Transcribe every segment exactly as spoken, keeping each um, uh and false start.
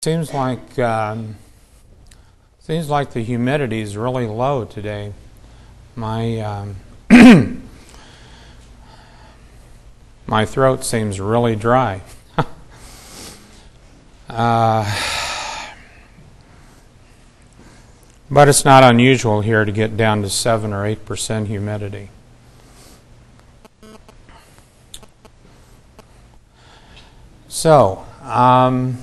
Seems like um, seems like the humidity is really low today. My um, my throat seems really dry. uh, but it's not unusual here to get down to seven or eight percent humidity. So. Um,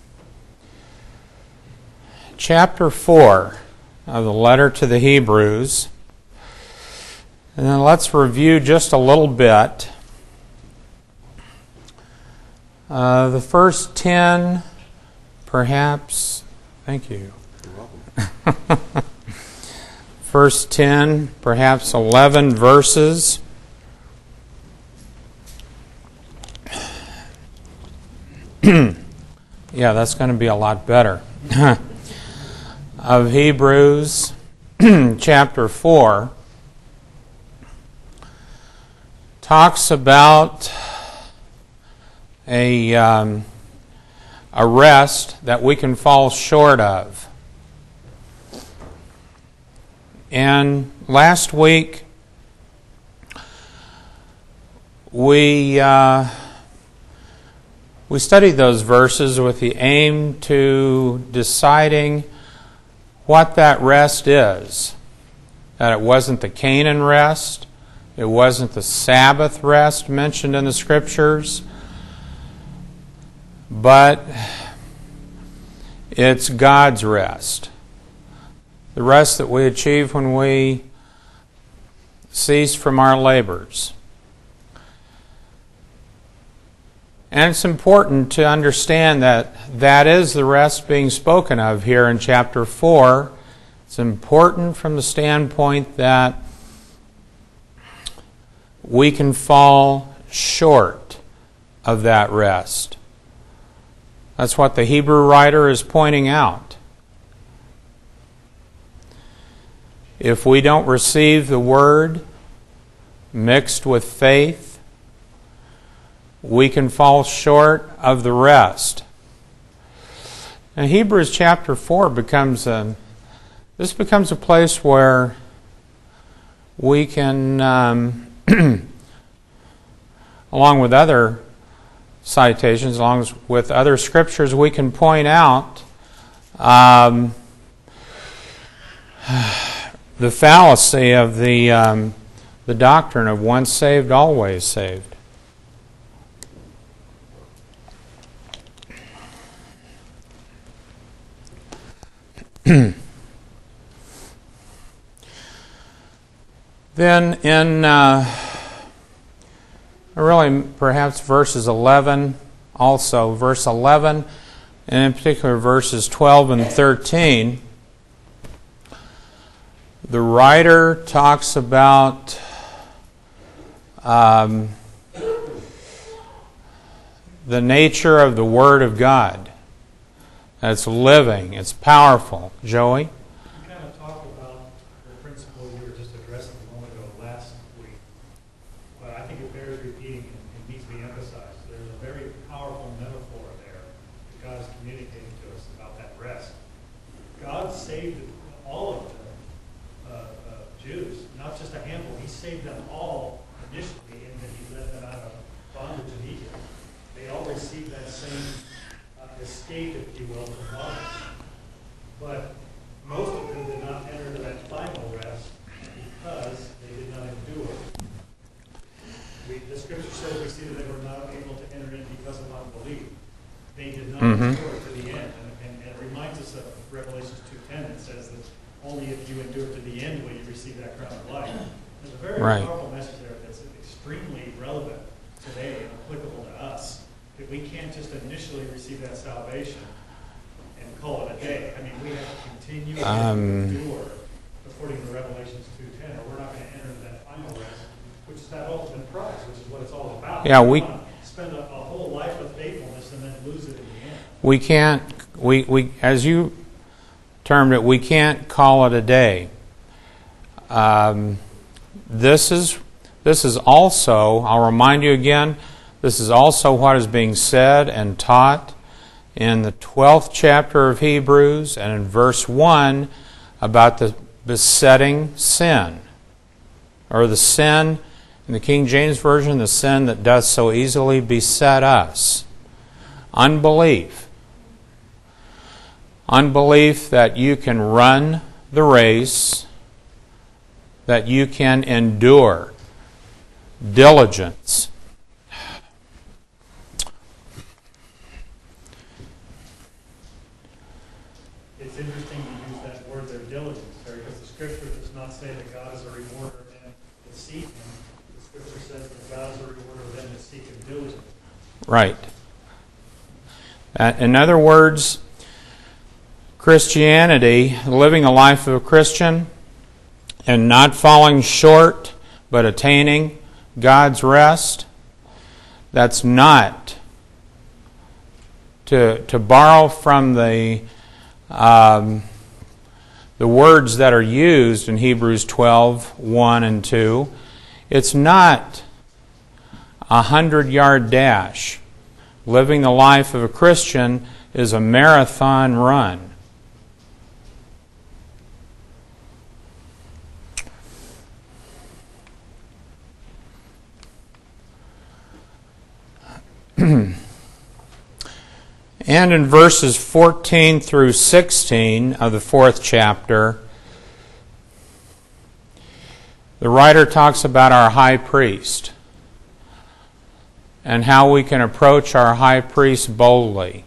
Chapter four of the letter to the Hebrews. And then let's review just a little bit. Uh, the first ten, perhaps, thank you. You're welcome. First ten, perhaps eleven verses. Yeah, that's going to be a lot better. Of Hebrews chapter four talks about a, um, a rest that we can fall short of. And last week we uh, we studied those verses with the aim to deciding what that rest is. That it wasn't the Canaan rest, it wasn't the Sabbath rest mentioned in the Scriptures, but it's God's rest. The rest that we achieve when we cease from our labors. And it's important to understand that that is the rest being spoken of here in chapter four. It's important from the standpoint that we can fall short of that rest. That's what the Hebrew writer is pointing out. If we don't receive the Word mixed with faith, we can fall short of the rest. And Hebrews chapter four becomes a, this becomes a place where we can, um, along with other citations, along with other scriptures, we can point out um, the fallacy of the um, the doctrine of once saved, always saved. Then in uh, really perhaps verses eleven, also verse eleven, and in particular verses twelve and thirteen, the writer talks about um, the nature of the Word of God. It's living, it's powerful. Joey? You kind of talked about the principle you were just addressing a moment ago last week, but I think it bears repeating and, and needs to be emphasized. There's a very powerful metaphor there that God is communicating to us about that rest. God saved all of the uh, uh, Jews, not just a handful. He saved them all initially, and then He led them out of bondage in Egypt. They all received that same escape, if you will, from bondage. But most of them did not enter into that final rest because they did not endure. We, the Scripture says we see that they were not able to enter in because of unbelief. They did not Mm-hmm. endure to the end. And, and, and it reminds us of Revelation two ten that says that only if you endure to the end will you receive that crown of life. There's a very Right. powerful message there that's extremely relevant today and applicable to us. That we can't just initially receive that salvation and call it a day. I mean, we have to continue Um, to endure according to Revelations two ten, or we're not going to enter that final rest, which is that ultimate prize, which is what it's all about. Yeah, we spend a, a whole life of faithfulness and then lose it in the end. we can't we we as you termed it, we can't call it a day. Um, this is this is also, I'll remind you again, this is also what is being said and taught in the twelfth chapter of Hebrews and in verse one about the besetting sin, or the sin, in the King James Version, the sin that does so easily beset us. Unbelief. Unbelief that you can run the race, that you can endure. Diligence. It's interesting to use that word there, diligence, there, because the Scripture does not say that God is a rewarder of them that seek Him. The Scripture says that God is a rewarder of them that seek Him diligently. Right. Uh, in other words, Christianity, living a life of a Christian and not falling short but attaining God's rest, that's not, to, to borrow from the um, the words that are used in Hebrews twelve, one and two, it's not a hundred-yard dash. Living the life of a Christian is a marathon run. And in verses fourteen through sixteen of the fourth chapter, the writer talks about our high priest and how we can approach our high priest boldly.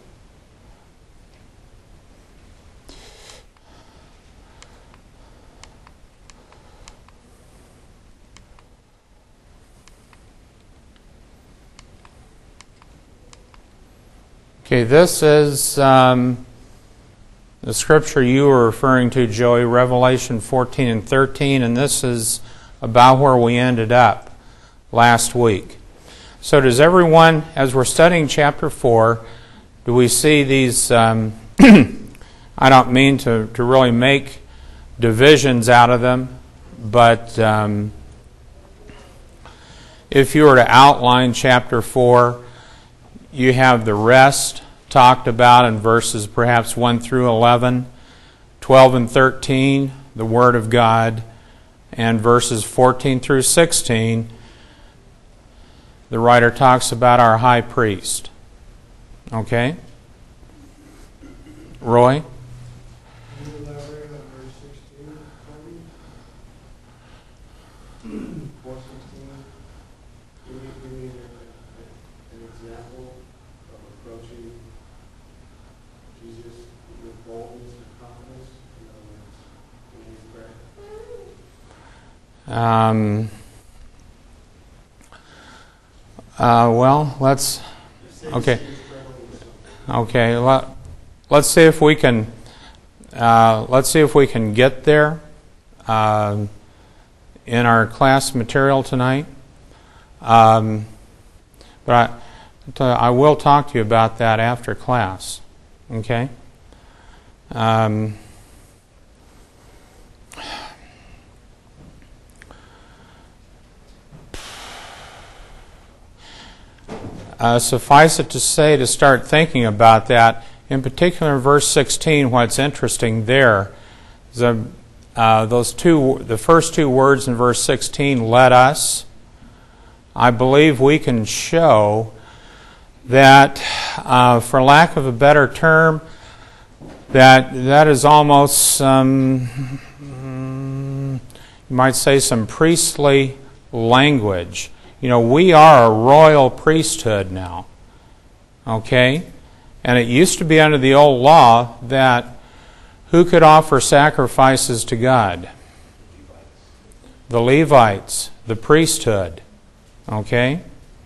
Okay, this is um, the scripture you were referring to, Joey, Revelation fourteen and thirteen, and this is about where we ended up last week. So does everyone, as we're studying chapter four, do we see these, um, I don't mean to, to really make divisions out of them, but um, if you were to outline chapter four, you have the rest talked about in verses perhaps one through eleven, twelve and thirteen, the Word of God, and verses fourteen through sixteen, the writer talks about our high priest. Okay? Roy? Can you elaborate on verse sixteen for me? four sixteen. Give me, give me an, an example of approaching Jesus with boldness and confidence. In other words, when you pray. Um, uh, well, let's... Okay. Okay, let, let's see if we can uh, let's see if we can get there uh, in our class material tonight. Um, but I, I will talk to you about that after class. Okay. Um, Uh, suffice it to say, to start thinking about that, in particular in verse sixteen, what's interesting there is uh, uh, those two, the first two words in verse sixteen, let us. I believe we can show that, uh, for lack of a better term, that that is almost some, you might say, some priestly language. You know, we are a royal priesthood now, okay? And it used to be under the old law that who could offer sacrifices to God? The Levites, the priesthood, okay?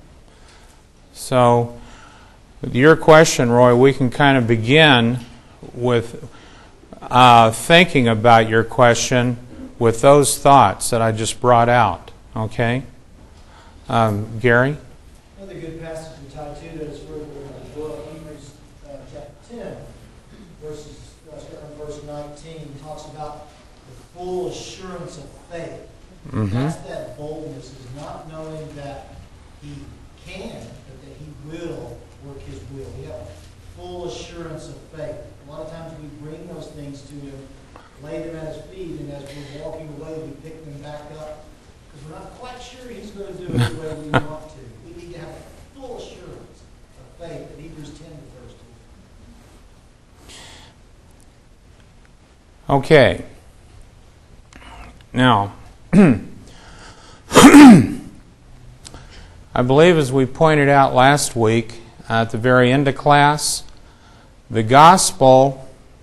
So, with your question, Roy, we can kind of begin with uh, thinking about your question with those thoughts that I just brought out, okay? Um, Gary? Another good passage to tie to that is further in the book, Hebrews uh, chapter ten, verses, uh, starting in verse nineteen, talks about the full assurance of faith. Mm-hmm. That's that boldness, is not knowing that he can, but that he will work his will. We have full assurance of faith. A lot of times we bring those things to Him, lay them at His feet, and as we're walking away, we pick them back up because we're not quite sure He's going to do it the way we want to. We need to have a full assurance of faith that Hebrews ten refers to. Okay. Now, I believe as we pointed out last week at the very end of class, the gospel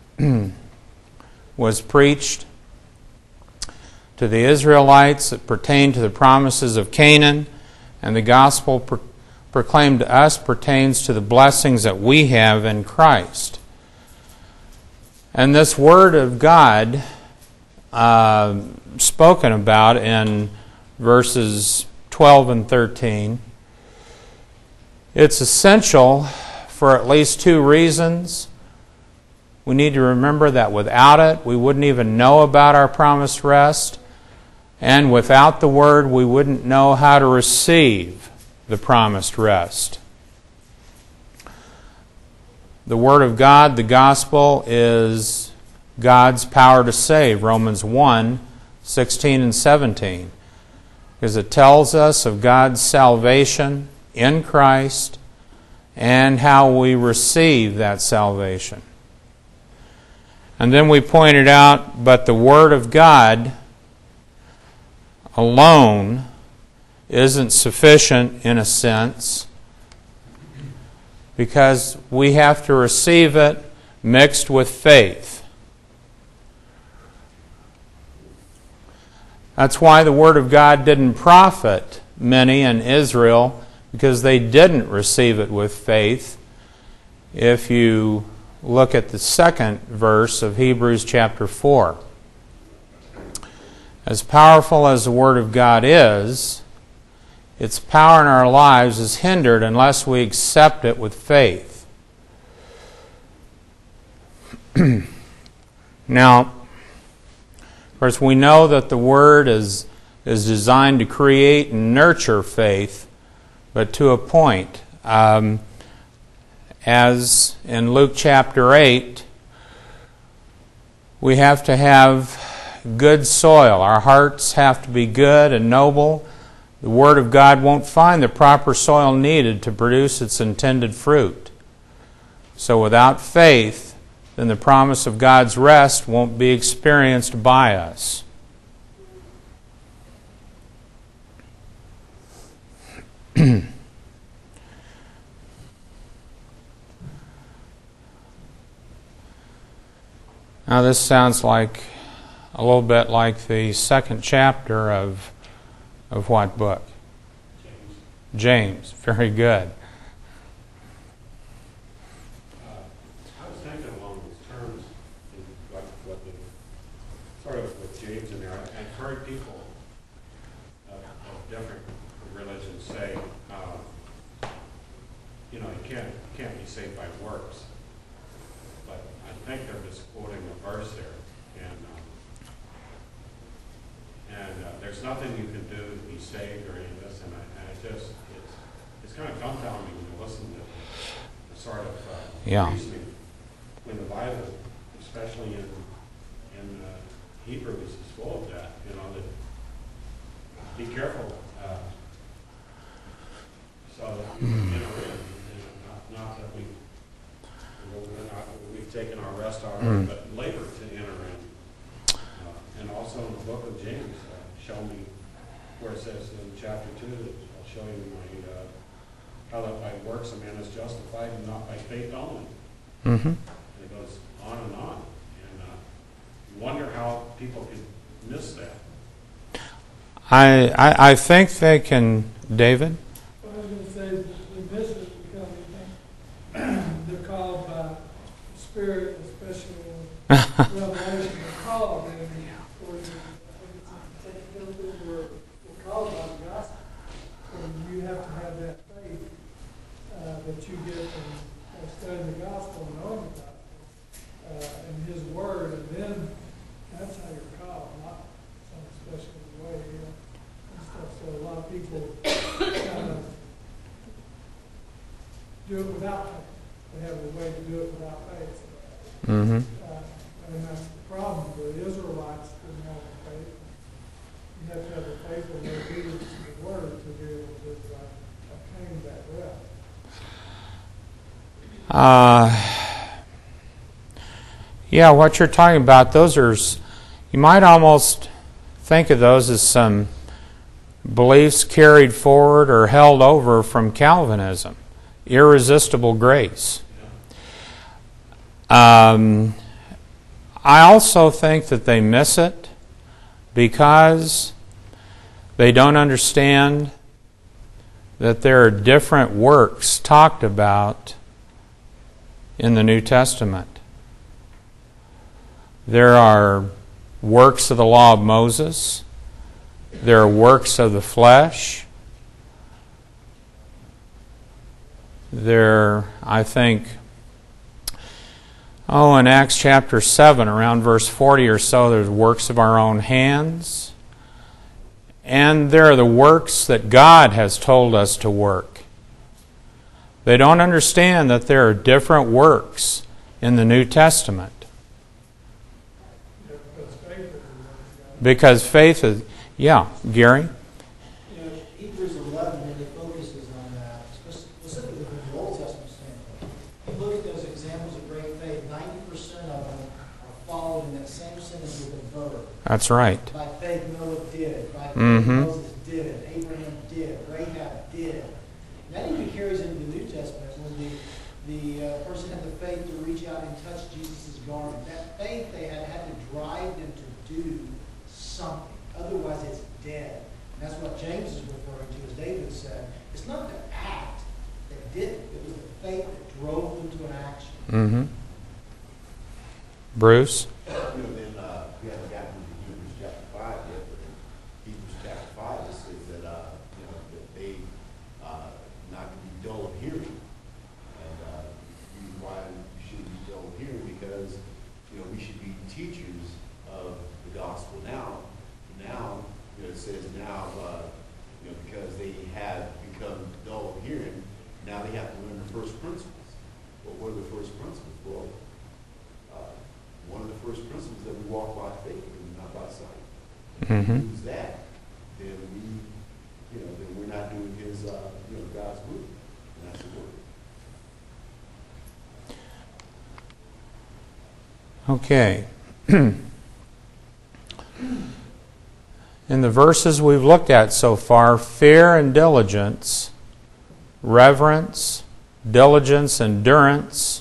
was preached to the Israelites that pertained to the promises of Canaan, and the gospel pro- proclaimed to us pertains to the blessings that we have in Christ. And this Word of God uh, spoken about in verses twelve and thirteen, it's essential for at least two reasons. We need to remember that without it, we wouldn't even know about our promised rest. And without the Word, we wouldn't know how to receive the promised rest. The Word of God, the gospel, is God's power to save, Romans one, sixteen and seventeen. Because it tells us of God's salvation in Christ and how we receive that salvation. And then we pointed out, but the Word of God alone isn't sufficient in a sense, because we have to receive it mixed with faith. That's why the Word of God didn't profit many in Israel, because they didn't receive it with faith. If you look at the second verse of Hebrews chapter four. As powerful as the Word of God is, its power in our lives is hindered unless we accept it with faith. Now, of course, we know that the Word is, is designed to create and nurture faith, but to a point. Um, as in Luke chapter eight, we have to have good soil. Our hearts have to be good and noble. The Word of God won't find the proper soil needed to produce its intended fruit. So without faith, then the promise of God's rest won't be experienced by us. Now this sounds like a little bit like the second chapter of of what book? James. James. Very good. Uh, I was thinking along these terms, in like what the sort of with James in there. I- I've heard people of, of different religions say, uh, you know, you can't can't be saved by works. But I think they're just quoting a verse there, and uh, and uh, there's nothing you can do to be saved or any of this, and I, and I just it's it's kind of dumbfounding when you listen to the sort of uh, Yeah. reasoning when the Bible, especially in in uh, Hebrews, is full of that. You know, that be careful, uh, so that you can enter in. You know, not, not that we we're not, we've taken our rest already, Mm. but labor to enter in. Uh, and also in the book of James, uh, show me where it says in chapter two that I'll show you my uh, how that by works a man is justified and not by faith only. Mm-hmm. And it goes on and on. And uh, you wonder how people could miss that. I, I I think they can, David. Well, I was going to say, they miss it because they think they're called by the Spirit, especially in Revelation, they're called, and or you, I think it's in Timothy, we're, we're called by the gospel. And you have to have that faith uh, that you get from uh, studying the gospel and knowing the gospel uh, and His Word, and then that's how you're called, not some special way, you know, and stuff. So a lot of people kind of do it without faith. They have a way to do Mm-hmm. Uh, and that's the problem. The Israelites didn't have the faith. You have to have the faith of obedience to the word to be able to uh, obtain that rest. Uh, yeah, what you're talking about, those are, you might almost think of those as some beliefs carried forward or held over from Calvinism. Irresistible grace. Um, I also think that they miss it because they don't understand that there are different works talked about in the New Testament. There are works of the law of Moses. There are works of the flesh. There, I think, oh, in Acts chapter seven, around verse forty or so, there's works of our own hands. And there are the works that God has told us to work. They don't understand that there are different works in the New Testament. Because faith is, yeah, Gary? You know, Hebrews eleven really focuses on that, specifically from the Old Testament standpoint. You look at those examples of great faith, ninety percent of them are followed in that same sentence with a verb. That's right. By faith Noah did, by faith Mm-hmm. Moses did, Abraham did, Rahab did. And that even carries into the New Testament when the, the uh, person had the faith to reach out and touch Jesus' garment. That faith they had had to drive them to do something. Otherwise it's dead. And that's what James is referring to, as David said. It's not the act that did it. It was the faith that drove them to an action. Mm-hmm. Bruce? You know, then uh, we haven't gotten into Hebrews chapter five yet, but in Hebrews chapter five it says that uh, you know that they uh, not to be dull of hearing, and uh, the reason why we shouldn't be dull of hearing because you know we should be teachers of the gospel now. Now, you know, it says now, uh, you know, because they have become dull of hearing, now they have to learn the first principles. Well, what are the first principles? Well. Uh, One of the first principles that we walk by faith and not by sight. If Mm-hmm. we lose that, then we, you know, then we're not doing His, uh, you know, God's will, and that's the word. Okay. In the verses we've looked at so far, fear and diligence, reverence, diligence, endurance,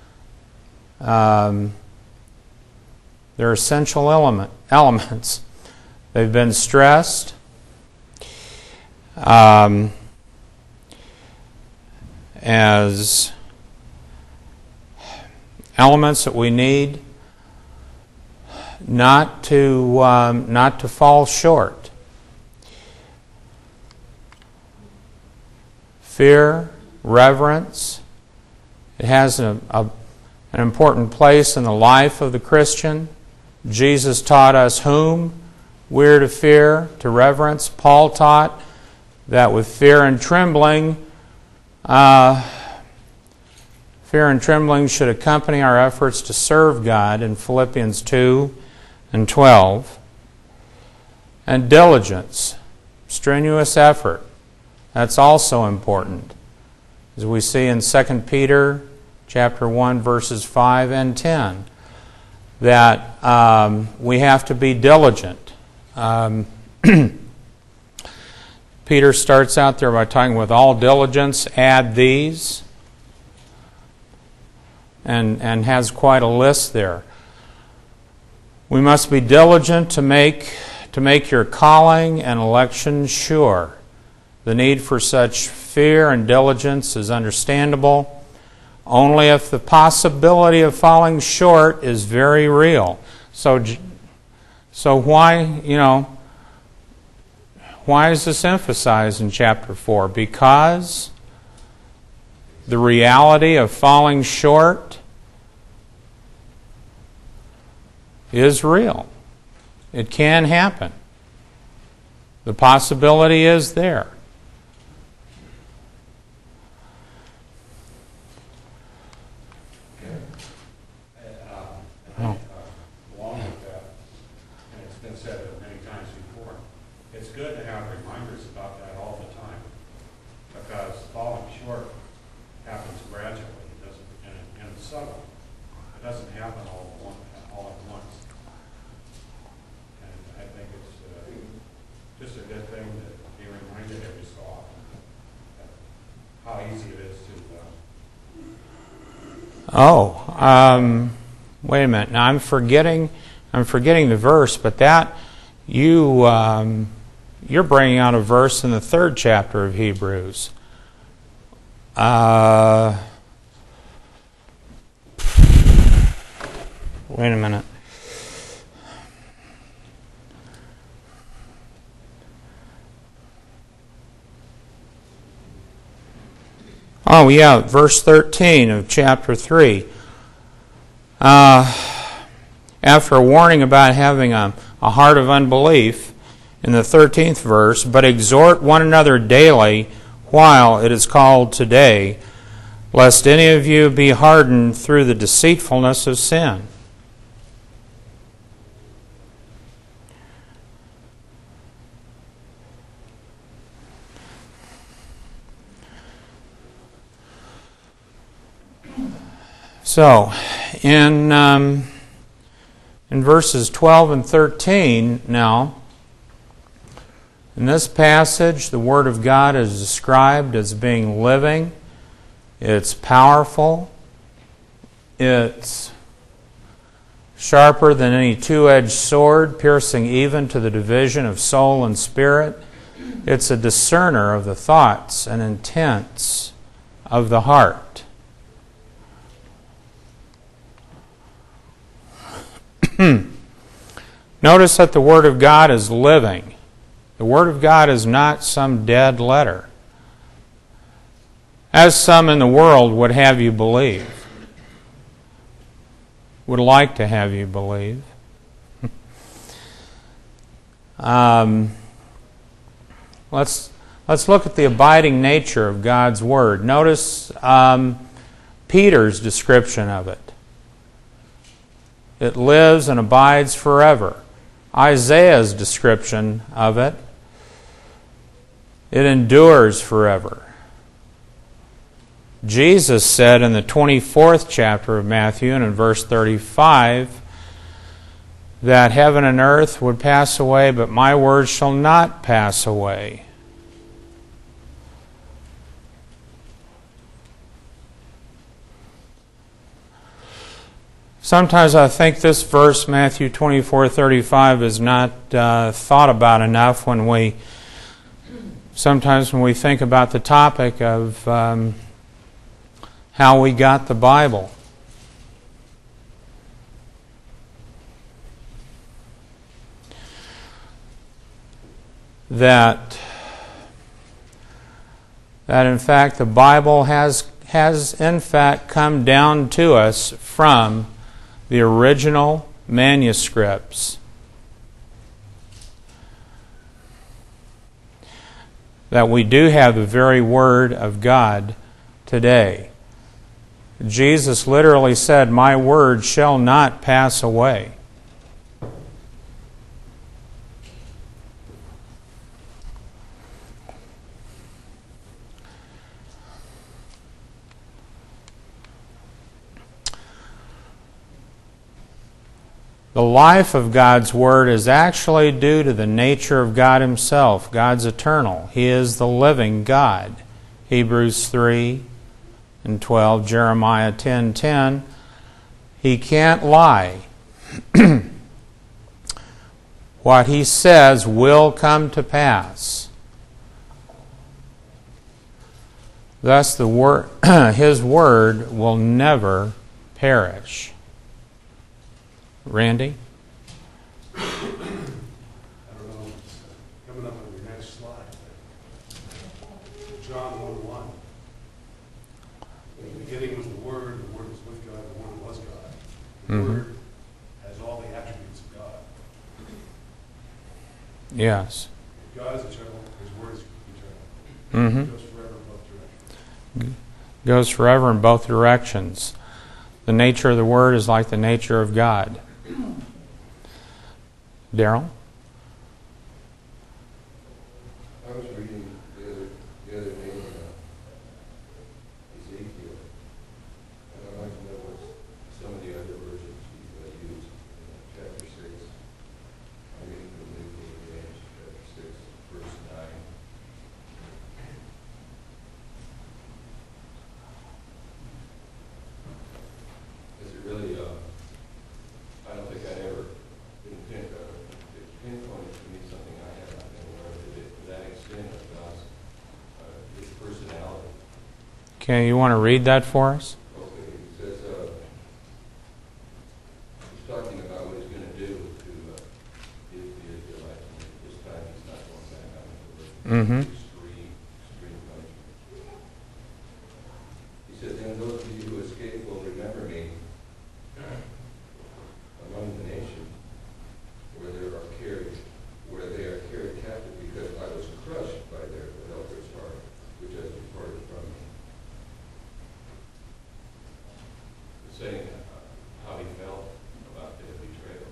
um, they're essential element, elements. They've been stressed. Um, as elements that we need not to um, not to fall short. Fear, reverence. It has a, a, an important place in the life of the Christian. Jesus taught us whom we're to fear, to reverence. Paul taught that with fear and trembling, uh, fear and trembling should accompany our efforts to serve God in Philippians two and twelve. And diligence, strenuous effort. That's also important. As we see in Second Peter chapter one, verses five and ten, that um, we have to be diligent. Um, Peter starts out there by talking with all diligence, add these, and, and has quite a list there. We must be diligent to make, to make your calling and election sure. The need for such fear and diligence is understandable only if the possibility of falling short is very real. So, so why, you know, why is this emphasized in chapter four? Because the reality of falling short is real. It can happen. The possibility is there. Uh, it doesn't happen all at one, all at once. And I think it's uh, just a good thing to be reminded every so often that how easy it is to. Uh, Oh, um, wait a minute. Now I'm forgetting. I'm forgetting the verse, but that you um, you're bringing out a verse in the third chapter of Hebrews. Uh, wait a minute. Oh, yeah, verse thirteen of chapter three. Uh, after a warning about having a, a heart of unbelief, in the thirteenth verse, but exhort one another daily while it is called today, lest any of you be hardened through the deceitfulness of sin. So, in um, in verses twelve and thirteen now, in this passage, the Word of God is described as being living, it's powerful, it's sharper than any two-edged sword, piercing even to the division of soul and spirit. It's a discerner of the thoughts and intents of the heart. Notice that the Word of God is living. The Word of God is not some dead letter, as some in the world would have you believe, would like to have you believe. um, let's let's look at the abiding nature of God's Word. Notice um, Peter's description of it. It lives and abides forever. Isaiah's description of it. It endures forever. Jesus said in the twenty-fourth chapter of Matthew and in verse thirty-five that heaven and earth would pass away, but my words shall not pass away. Sometimes I think this verse, Matthew twenty-four thirty-five, is not uh, thought about enough when we, sometimes when we think about the topic of um, how we got the Bible. That, that in fact the Bible has, has in fact come down to us from the original manuscripts. That we do have the very Word of God today. Jesus literally said, "My word shall not pass away." The life of God's Word is actually due to the nature of God Himself. God's eternal. He is the living God. Hebrews three and twelve, Jeremiah ten ten. He can't lie. What He says will come to pass. Thus, the word, His Word will never perish. Randy? I don't know, coming up on your next slide. John one one. In the beginning was the Word, the Word was with God, the Word was God. The Mm-hmm. Word has all the attributes of God. Yes. God is eternal, His Word is eternal. Mm-hmm. It goes forever in both directions. Goes forever in both directions. The nature of the Word is like the nature of God. Daryl? I was reading the other, the other day in uh, Ezekiel, and I'd like to know what some of the other Okay, you want to read that for us? Okay, he says, uh, he's talking about what he's going to do to uh, the the Israelites. And this time he's not going back out into the Mm-hmm. extreme, extreme punishment. He says, and those of you who escape will remember me among the nations where they are carried, where they are carried captive because I was crushed by their adulterous heart, which has departed from me. He's saying uh, how he felt about their betrayal.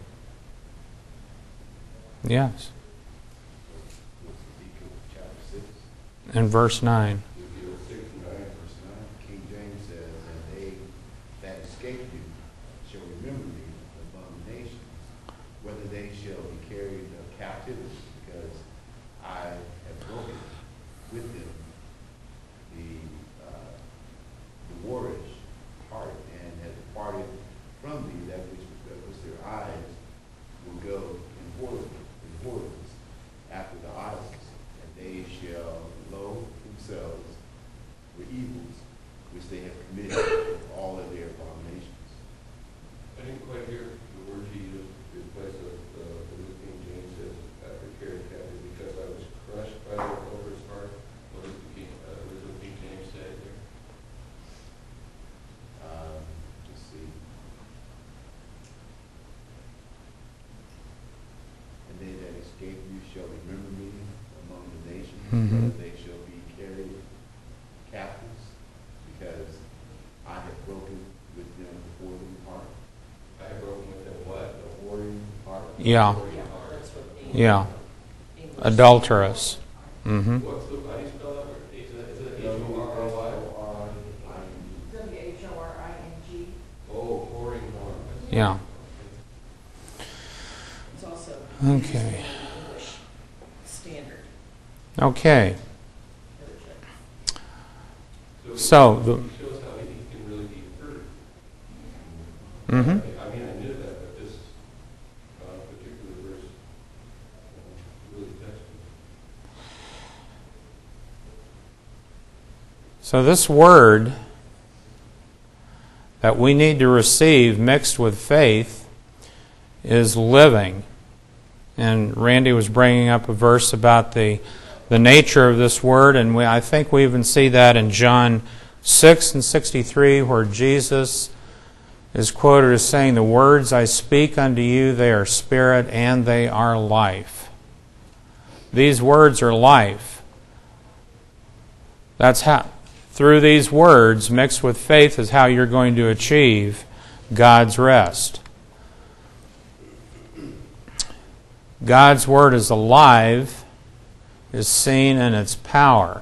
Yes. Ezekiel chapter six. In verse nine. Ezekiel six and nine, verse nine, King James says, and they that escape you shall remember me among the nations, whether they shall be carried of captivity, because I have broken with them the, uh, the warish heart, and have departed from me that which, that which their eyes will go in whoredom, in whoredoms after the idols, and they shall loathe themselves with evils which they have committed with all of their abominations. I didn't quite hear the word he used in place of uh, the New King James says, after carried captive, because I was crushed by their adulterous heart. What does the King, uh, what does the King James say there? Um, let's see. And they that escape you shall remember me among the nations, Mhm. whether they shall be carried captives, because I have broken with them the whoredom heart. I have broken with them what? The whoredom heart. Yeah. Warring heart. Yeah. Adulterous. Mm-hmm. What's the, how do you spell that word? Is it, is it H O R R Y? W H O R I N G. Oh, whoring heart. Yeah. It's also Okay. used in the English Standard Okay. Version. So, the, It shows how he can really be hurt. mm-hmm. I mean, I knew that, but this uh, particular verse uh, really touched me. So this word that we need to receive mixed with faith is living. And Randy was bringing up a verse about the the nature of this word, and we, I think we even see that in John six and sixty-three, where Jesus is quoted as saying, "The words I speak unto you, they are spirit and they are life." These words are life. That's how, through these words mixed with faith, is how you're going to achieve God's rest. God's Word is alive, is seen in its power.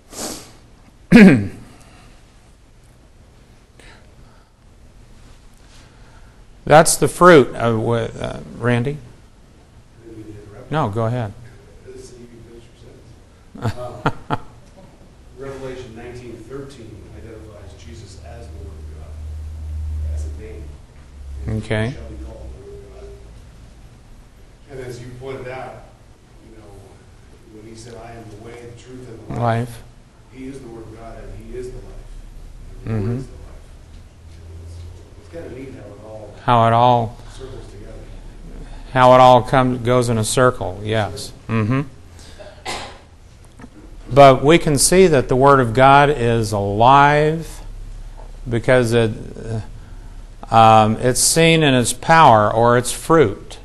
That's the fruit of uh, Randy? Didn't mean to interrupt. No, go ahead. This- you can finish your sentence. Uh, Revelation nineteen thirteen identifies Jesus as the Word of God, as a name. And he Okay. shall be called the Word of God. And as you pointed out, you know, when he said, "I am the way, the truth, and the life," Life. he is the Word of God, and he is the life. And the Mhm. Word is the life. It's, it's kind of neat how it all How it all circles together. how it all comes goes in a circle. Yes. Mm-hmm. But we can see that the Word of God is alive because it uh, um, it's seen in its power or its fruit.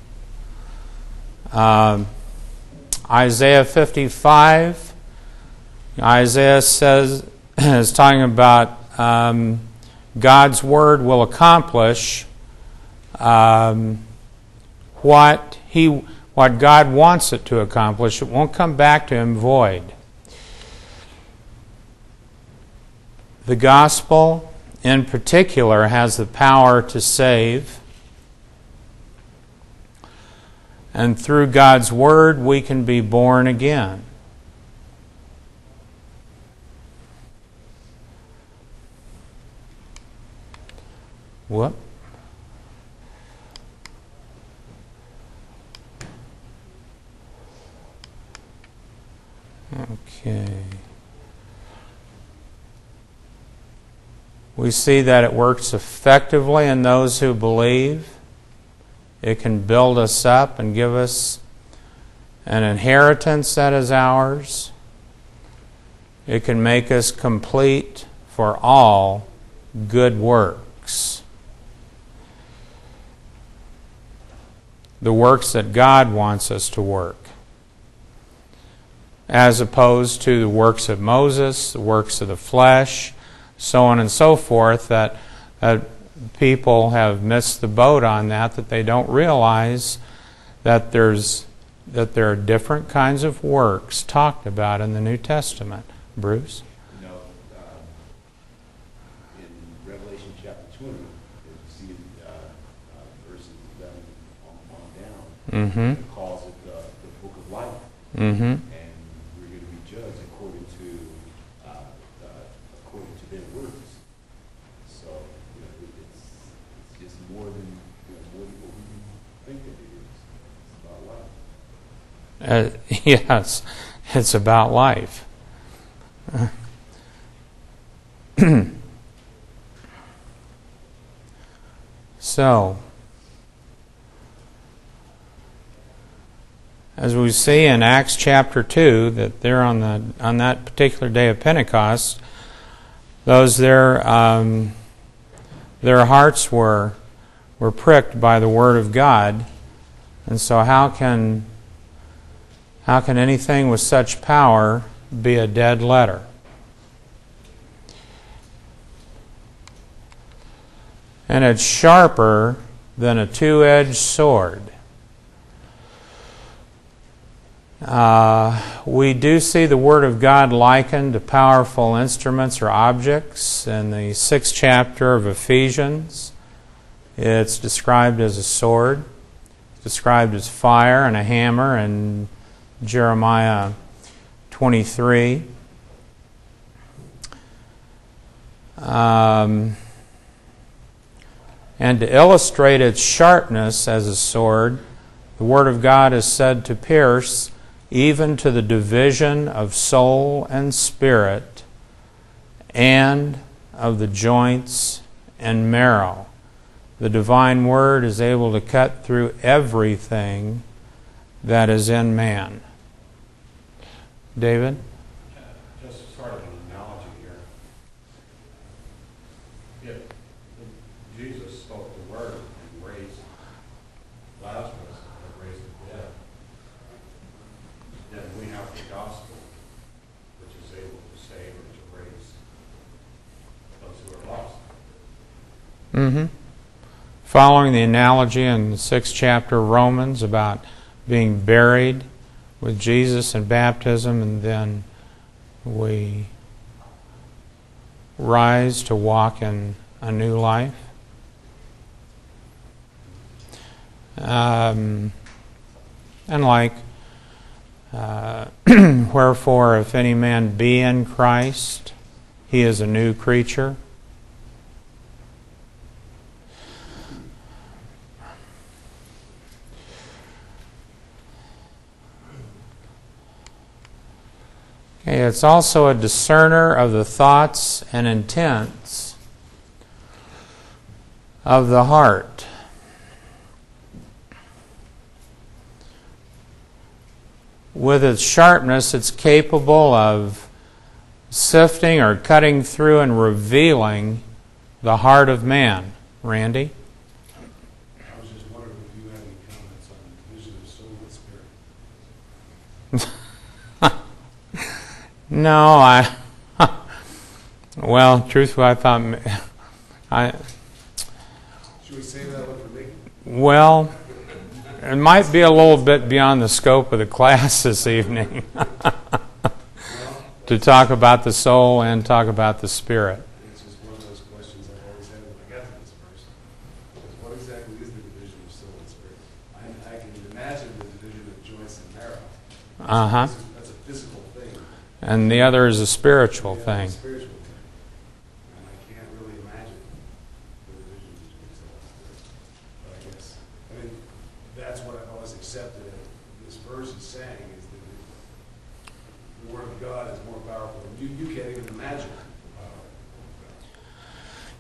Um, Isaiah fifty-five. Isaiah says is talking about um, God's Word will accomplish um, what He. What God wants it to accomplish. It won't come back to Him void. The gospel, in particular, has the power to save. And through God's Word, we can be born again. What? Okay. We see that it works effectively in those who believe. It can build us up and give us an inheritance that is ours. It can make us complete for all good works. The works that God wants us to work, as opposed to the works of Moses, the works of the flesh, so on and so forth, that, that people have missed the boat on that, that they don't realize that there's that there are different kinds of works talked about in the New Testament. Bruce? You know, um, in Revelation chapter twenty, you see uh, uh, verses eleven on, on down, Mm-hmm. it calls it the, the book of life. Mm-hmm. And we're going to be judged according to uh, uh, according to their works. So you know, it, it's it's just more than you know, more than what we think that it is. It's about life. Uh, yes, it's about life. So, as we see in Acts chapter two, that there on the on that particular day of Pentecost, those there um, their hearts were were pricked by the word of God, and so how can how can anything with such power be a dead letter? And it's sharper than a two-edged sword. Uh, we do see the Word of God likened to powerful instruments or objects. In the sixth chapter of Ephesians, it's described as a sword. It's described as fire and a hammer in Jeremiah twenty-three. Um, and to illustrate its sharpness as a sword, the Word of God is said to pierce even to the division of soul and spirit and of the joints and marrow. The divine Word is able to cut through everything that is in man. David? Uh, Just sort of an analogy here. If Jesus spoke the word and raised Lazarus, or raised the dead, then we have the gospel, which is able to save and to raise those who are lost. Mm-hmm. Following the analogy in the sixth chapter of Romans about being buried with Jesus in baptism, and then we rise to walk in a new life. Um, and like, uh, wherefore, if any man be in Christ, he is a new creature. Okay, it's also a discerner of the thoughts and intents of the heart. With its sharpness, it's capable of sifting or cutting through and revealing the heart of man. Randy? I was just wondering if you had any comments on the division of soul and spirit. No, I. Well, truthfully, I thought. I. Should we save that one for me? Well, it might be a little bit beyond the scope of the class this evening to talk about the soul and talk about the spirit. It's just one of those questions I've always had when I got to this verse. Because what exactly is the division of soul and spirit? I, I can imagine the division of joints and marrow. Uh huh. That's a physical thing. And the other is a spiritual Yeah, thing. it's a spiritual thing. And I can't really imagine the division between soul and spirit. But I guess, I mean, that's what I've always accepted. This verse is saying is that the Word of God is more powerful than you. You can't even imagine the power of God.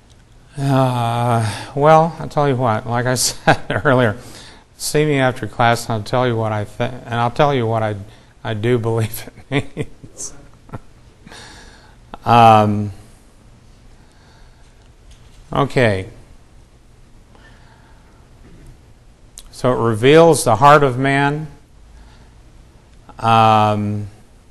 Uh, well, I'll tell you what. Like I said earlier, see me after class, and I'll tell you what I think, and I'll tell you what I I do believe it means. um, okay. So it reveals the heart of man. Um,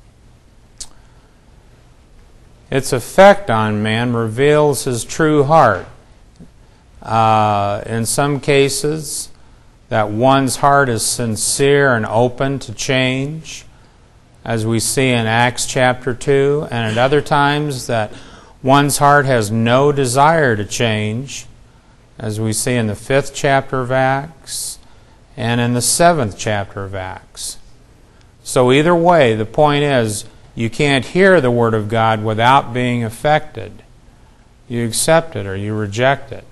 its effect on man reveals his true heart. Uh, in some cases, that one's heart is sincere and open to change, as we see in Acts chapter two, and at other times that one's heart has no desire to change, as we see in the fifth chapter of Acts and in the seventh chapter of Acts. So either way, the point is, you can't hear the Word of God without being affected. You accept it or you reject it.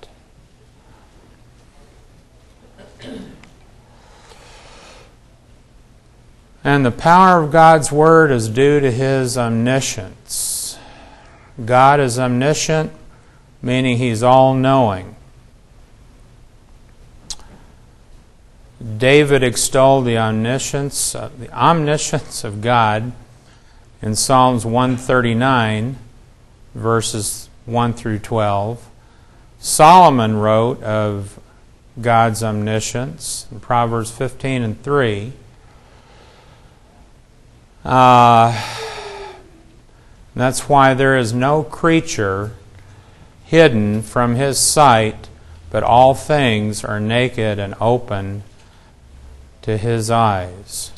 And the power of God's Word is due to His omniscience. God is omniscient, meaning He's all-knowing. David extolled the omniscience, uh, the omniscience of God in Psalms one thirty-nine, verses one through twelve. Solomon wrote of God's omniscience in Proverbs fifteen and three. Uh, that's why there is no creature hidden from His sight, but all things are naked and open to His eyes.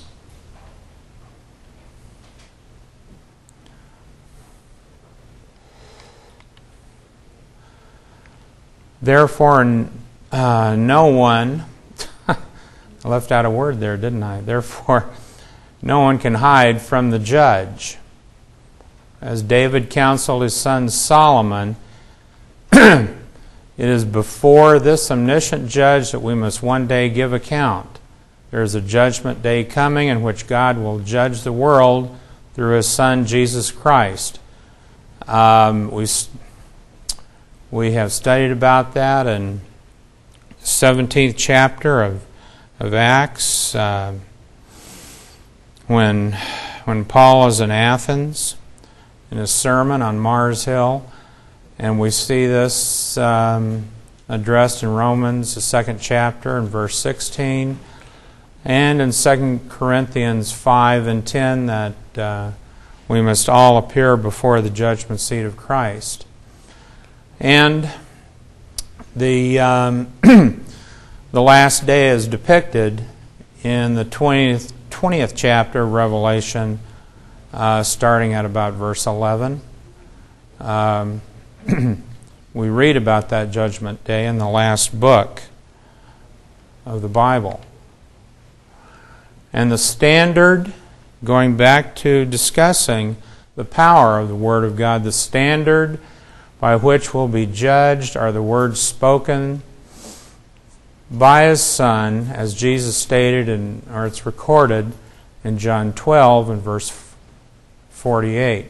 Therefore, uh, no one, I left out a word there, didn't I? Therefore, no one can hide from the judge. As David counseled his son Solomon, it is before this omniscient judge that we must one day give account. There is a judgment day coming in which God will judge the world through His Son, Jesus Christ. Um, we, we have studied about that in the seventeenth chapter of, of Acts, uh, when, when Paul is in Athens in his sermon on Mars Hill. And we see this um, addressed in Romans, the second chapter, and verse sixteen. And in Second Corinthians five and ten, that uh, we must all appear before the judgment seat of Christ. And the um, the last day is depicted in the twentieth, twentieth chapter of Revelation, uh, starting at about verse eleven. Um, we read about that judgment day in the last book of the Bible. And the standard, going back to discussing the power of the Word of God, the standard by which we'll be judged are the words spoken by His Son, as Jesus stated, in, or it's recorded in John twelve and verse forty-eight.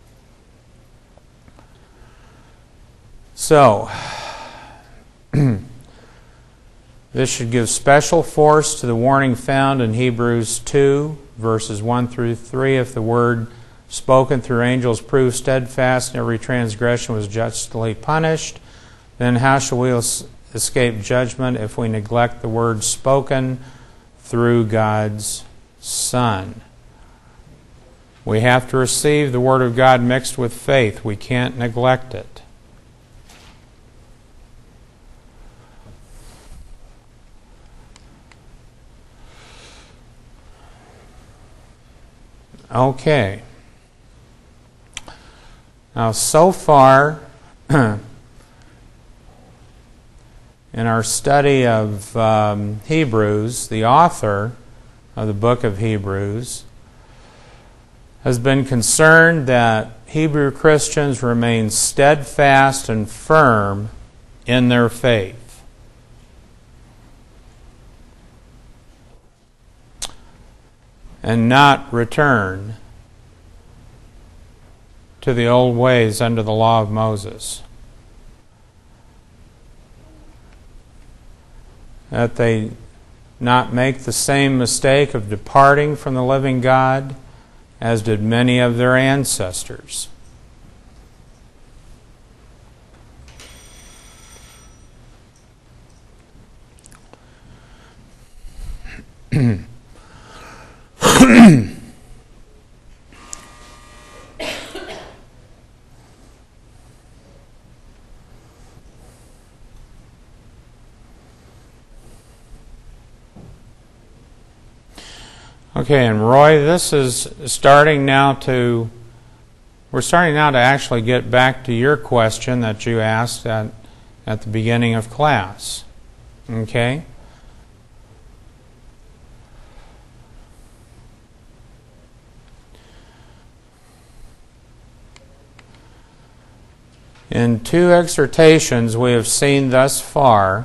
So, this should give special force to the warning found in Hebrews two, verses one through three. If the word spoken through angels proved steadfast and every transgression was justly punished, then how shall we escape judgment if we neglect the word spoken through God's Son? We have to receive the Word of God mixed with faith. We can't neglect it. Okay. Now, so far in our study of um, Hebrews, the author of the book of Hebrews has been concerned that Hebrew Christians remain steadfast and firm in their faith. And not return to the old ways under the law of Moses. that they not make the same mistake of departing from the living God as did many of their ancestors. Okay, and Roy, this is starting now to, we're starting now to actually get back to your question that you asked at, at the beginning of class. Okay? In two exhortations we have seen thus far,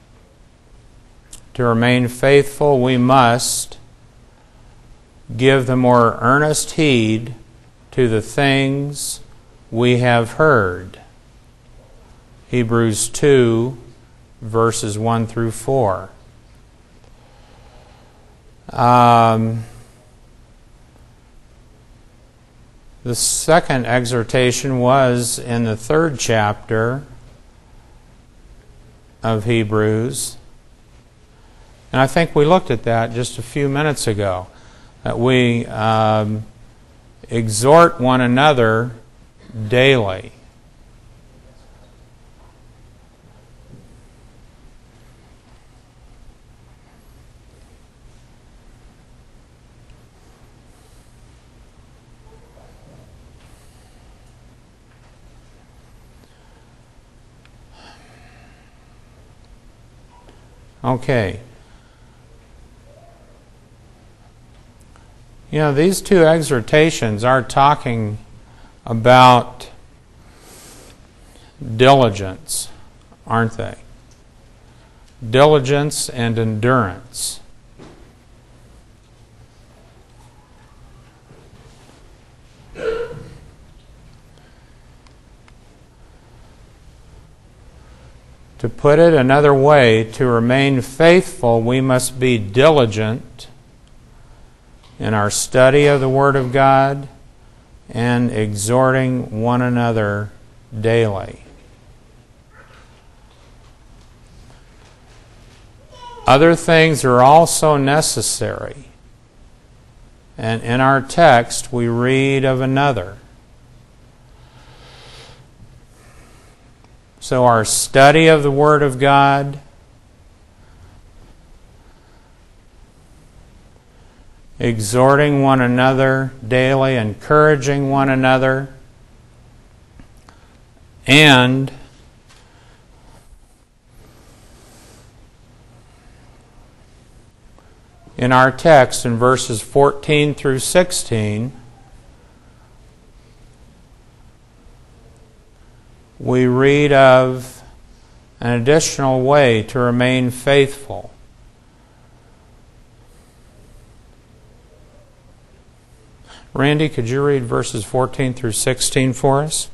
to remain faithful we must give the more earnest heed to the things we have heard. Hebrews two, verses one through four. Um, the second exhortation was in the third chapter of Hebrews. And I think we looked at that just a few minutes ago. That we um, exhort one another daily. Okay. You know, these two exhortations are talking about diligence, aren't they? Diligence and endurance. To put it another way, to remain faithful, we must be diligent in our study of the Word of God and exhorting one another daily. Other things are also necessary. And in our text we read of another. So our study of the Word of God, exhorting one another daily, encouraging one another, and in our text in verses fourteen through sixteen, we read of an additional way to remain faithful. Randy, could you read verses fourteen through sixteen for us?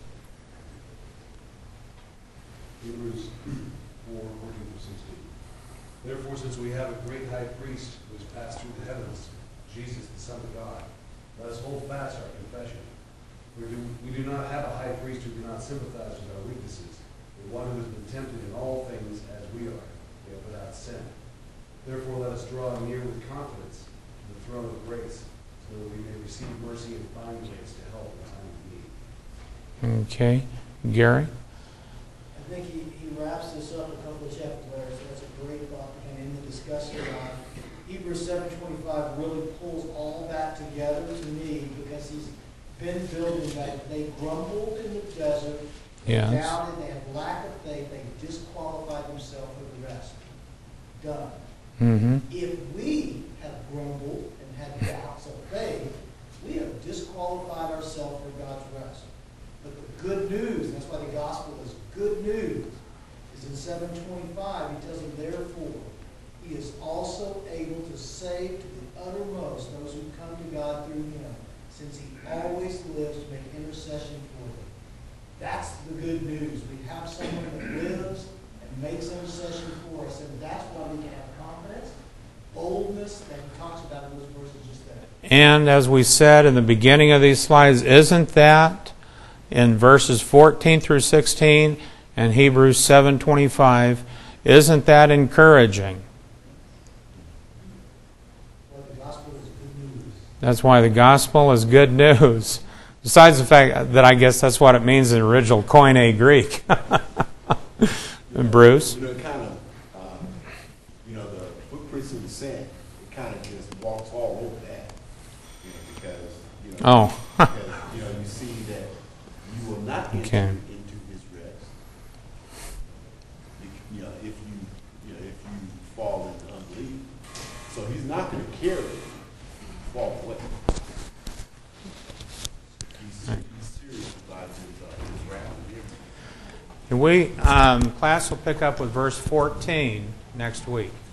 Hebrews four, fourteen through sixteen. Therefore, since we have a great high priest who has passed through the heavens, Jesus, the Son of God, let us hold fast our confession. For do, we do not have a high priest who cannot sympathize with our weaknesses, but one who has been tempted in all things as we are, yet without sin. Therefore, let us draw near with confidence to the throne of grace, so that we may receive mercy and find grace to help in time of need. Okay. Gary? I think he, he wraps this up a couple of chapters later, so that's a great thought to come in and discuss it on. Hebrews seven twenty-five really pulls all that together to me because he's been building that. They grumbled in the desert, they Yes. doubted, they had lack of faith, they disqualified themselves for the rest. Done. Mm-hmm. If we have grumbled and had doubts of faith, we have disqualified ourselves for God's rest. But the good news, that's why the gospel is good news, is in seven twenty-five, he tells them, therefore, he is also able to save to the uttermost those who come to God through him, since he always lives to make intercession for them. That's the good news. We have someone that lives and makes intercession for us, and that's why we can have And as we said in the beginning of these slides, isn't that in verses fourteen through sixteen and Hebrews seven twenty-five, isn't that encouraging? Well, the gospel is good news. That's why the gospel is good news. Besides the fact that I guess that's what it means in original Koine Greek. Bruce? You know, it kind of, um, you know, the footprints in the sand, it kind of just walks all over that. You know, because, you know, Oh. because, you know, you see that you will not enter Okay. into his rest. You, you know, if you, you know, if you fall into unbelief. So he's not going to carry it if you fall away. He's, he's serious about his, uh, his wrath and everything. And we, um, class will pick up with verse fourteen next week.